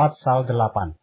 Pasal 8.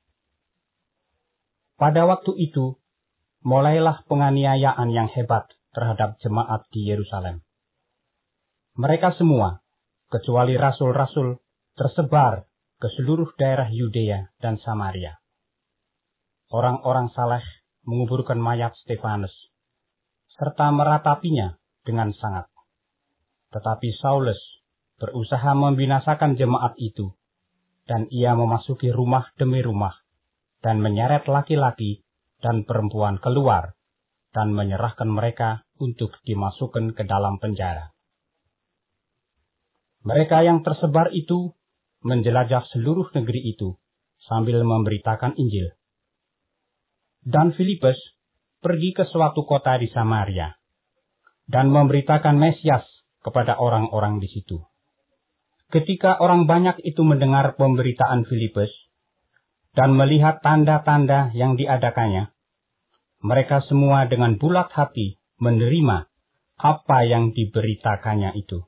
Pada waktu itu, mulailah penganiayaan yang hebat terhadap jemaat di Yerusalem. Mereka semua, kecuali rasul-rasul, tersebar ke seluruh daerah Yudea dan Samaria. Orang-orang saleh menguburkan mayat Stefanus, serta meratapinya dengan sangat. Tetapi Saulus berusaha membinasakan jemaat itu, dan ia memasuki rumah demi rumah, dan menyeret laki-laki dan perempuan keluar, dan menyerahkan mereka untuk dimasukkan ke dalam penjara. Mereka yang tersebar itu menjelajah seluruh negeri itu sambil memberitakan Injil. Dan Filipus pergi ke suatu kota di Samaria dan memberitakan Mesias kepada orang-orang di situ. Ketika orang banyak itu mendengar pemberitaan Filipus dan melihat tanda-tanda yang diadakannya, mereka semua dengan bulat hati menerima apa yang diberitakannya itu.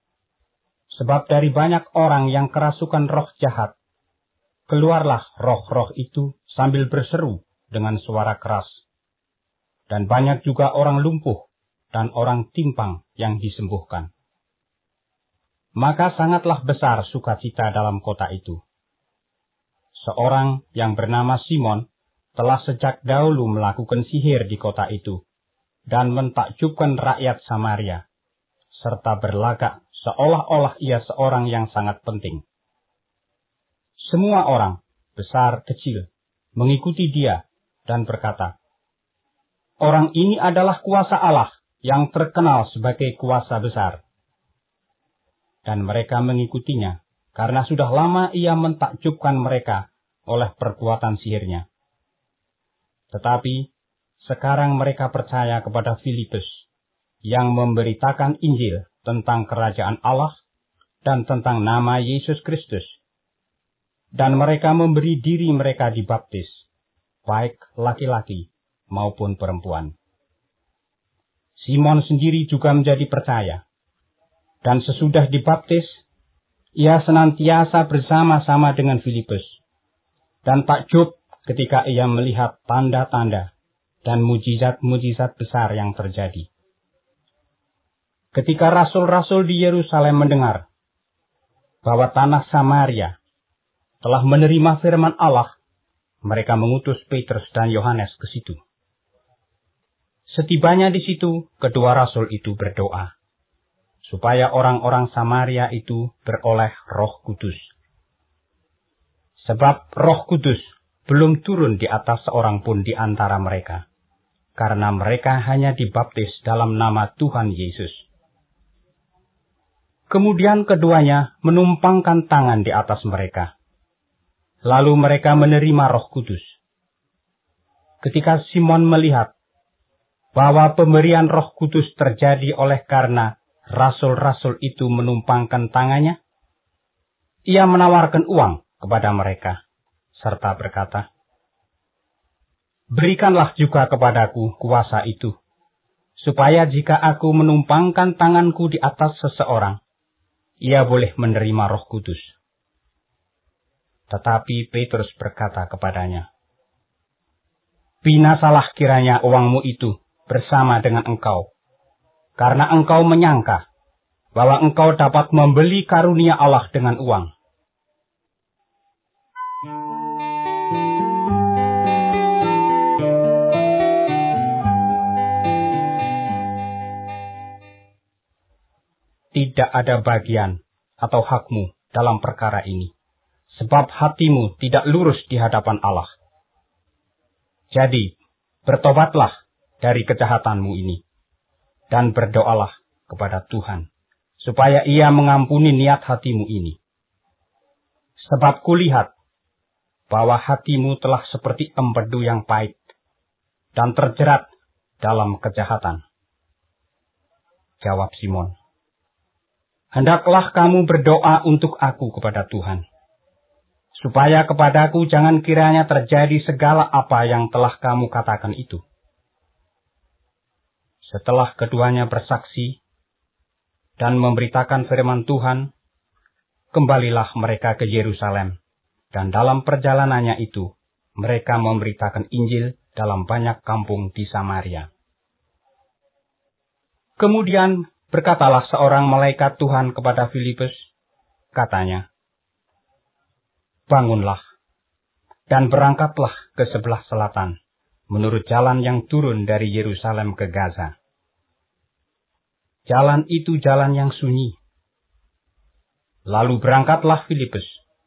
Sebab dari banyak orang yang kerasukan roh jahat, keluarlah roh-roh itu sambil berseru dengan suara keras. Dan banyak juga orang lumpuh dan orang timpang yang disembuhkan. Maka sangatlah besar sukacita dalam kota itu. Seorang yang bernama Simon telah sejak dahulu melakukan sihir di kota itu dan mentakjubkan rakyat Samaria, serta berlagak seolah-olah ia seorang yang sangat penting. Semua orang, besar kecil, mengikuti dia dan berkata, "Orang ini adalah kuasa Allah yang terkenal sebagai kuasa besar." Dan mereka mengikutinya, karena sudah lama ia mentakjubkan mereka oleh perbuatan sihirnya. Tetapi sekarang mereka percaya kepada Filipus, yang memberitakan Injil tentang kerajaan Allah dan tentang nama Yesus Kristus. Dan mereka memberi diri mereka dibaptis, baik laki-laki maupun perempuan. Simon sendiri juga menjadi percaya. Dan sesudah dibaptis, ia senantiasa bersama-sama dengan Filipus, dan takjub ketika ia melihat tanda-tanda dan mujizat-mujizat besar yang terjadi. Ketika rasul-rasul di Yerusalem mendengar bahwa tanah Samaria telah menerima firman Allah, mereka mengutus Petrus dan Yohanes ke situ. Setibanya di situ, kedua rasul itu berdoa supaya orang-orang Samaria itu beroleh Roh Kudus. Sebab Roh Kudus belum turun di atas seorang pun di antara mereka, karena mereka hanya dibaptis dalam nama Tuhan Yesus. Kemudian keduanya menumpangkan tangan di atas mereka. Lalu mereka menerima Roh Kudus. Ketika Simon melihat bahwa pemberian Roh Kudus terjadi oleh karena rasul-rasul itu menumpangkan tangannya, ia menawarkan uang kepada mereka, serta berkata, "Berikanlah juga kepadaku kuasa itu, supaya jika aku menumpangkan tanganku di atas seseorang, ia boleh menerima Roh Kudus." Tetapi Petrus berkata kepadanya, "Binasalah kiranya uangmu itu bersama dengan engkau, karena engkau menyangka bahwa engkau dapat membeli karunia Allah dengan uang. Tidak ada bagian atau hakmu dalam perkara ini, sebab hatimu tidak lurus di hadapan Allah. Jadi, bertobatlah dari kejahatanmu ini, dan berdoalah kepada Tuhan, supaya Ia mengampuni niat hatimu ini. Sebab kulihat bahwa hatimu telah seperti empedu yang pahit, dan terjerat dalam kejahatan." Jawab Simon, "Hendaklah kamu berdoa untuk aku kepada Tuhan, supaya kepadaku jangan kiranya terjadi segala apa yang telah kamu katakan itu." Setelah keduanya bersaksi dan memberitakan firman Tuhan, kembalilah mereka ke Yerusalem Dan dalam perjalanannya itu, mereka memberitakan Injil dalam banyak kampung di Samaria. Kemudian berkatalah seorang malaikat Tuhan kepada Filipus, katanya, "Bangunlah, dan berangkatlah ke sebelah selatan, menurut jalan yang turun dari Yerusalem ke Gaza. Jalan itu jalan yang sunyi." Lalu berangkatlah Filipus.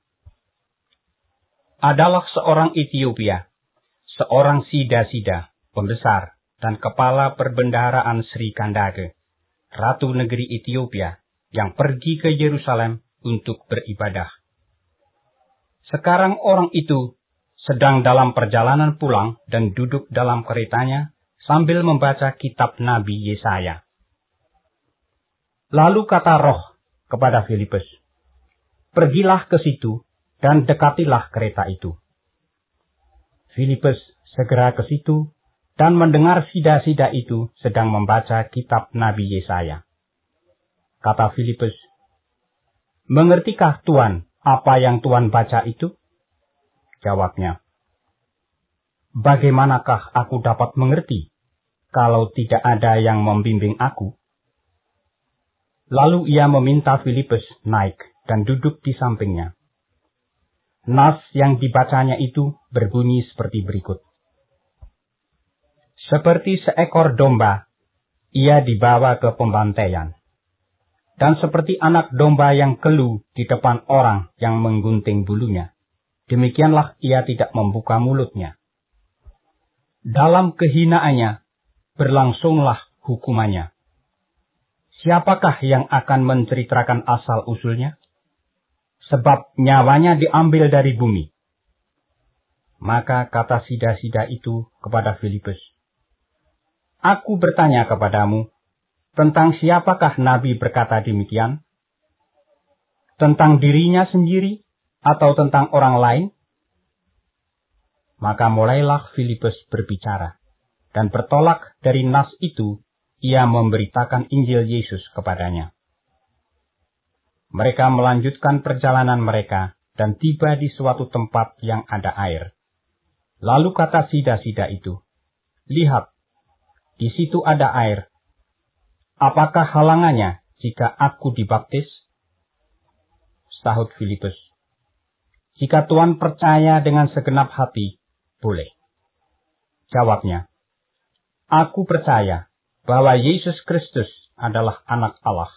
Adalah seorang Etiopia, seorang Sida-Sida, pembesar, dan kepala perbendaharaan Sri Kandake, ratu negeri Etiopia, yang pergi ke Yerusalem untuk beribadah. Sekarang orang itu sedang dalam perjalanan pulang dan duduk dalam keretanya sambil membaca kitab Nabi Yesaya. Lalu kata Roh kepada Filipus, "Pergilah ke situ dan dekatilah kereta itu." Filipus segera ke situ dan mendengar Sida-Sida itu sedang membaca kitab Nabi Yesaya. Kata Filipus, "Mengertikah Tuan apa yang Tuan baca itu?" Jawabnya, "Bagaimanakah aku dapat mengerti kalau tidak ada yang membimbing aku?" Lalu ia meminta Filipus naik dan duduk di sampingnya. Nas yang dibacanya itu berbunyi seperti berikut. Seperti seekor domba, ia dibawa ke pembantaian. Dan seperti anak domba yang keluh di depan orang yang menggunting bulunya, demikianlah ia tidak membuka mulutnya. Dalam kehinaannya, berlangsunglah hukumannya. Siapakah yang akan menceritakan asal-usulnya? Sebab nyawanya diambil dari bumi. Maka kata Sida-Sida itu kepada Filipus, "Aku bertanya kepadamu, tentang siapakah Nabi berkata demikian? Tentang dirinya sendiri atau tentang orang lain?" Maka mulailah Filipus berbicara, dan bertolak dari nas itu, ia memberitakan Injil Yesus kepadanya. Mereka melanjutkan perjalanan mereka dan tiba di suatu tempat yang ada air. Lalu kata Sida-Sida itu, "Lihat, di situ ada air. Apakah halangannya jika aku dibaptis?" Sahut Filipus, "Jika Tuan percaya dengan segenap hati, boleh." Jawabnya, "Aku percaya bahwa Yesus Kristus adalah Anak Allah."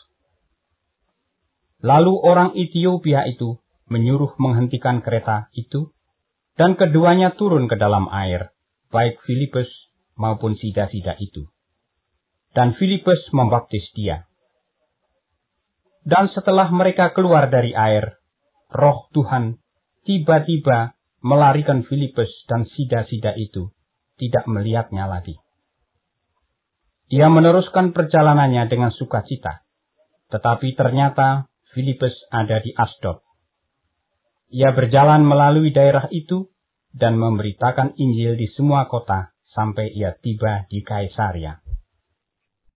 Lalu orang Etiopia itu menyuruh menghentikan kereta itu, dan keduanya turun ke dalam air, baik Filipus maupun Sida-Sida itu. Dan Filipus membaptis dia. Dan setelah mereka keluar dari air, Roh Tuhan tiba-tiba melarikan Filipus dan Sida-Sida itu, tidak melihatnya lagi. Dia meneruskan perjalanannya dengan sukacita, tetapi ternyata Filipus ada di Asdod. Ia berjalan melalui daerah itu dan memberitakan Injil di semua kota sampai ia tiba di Kaisaria.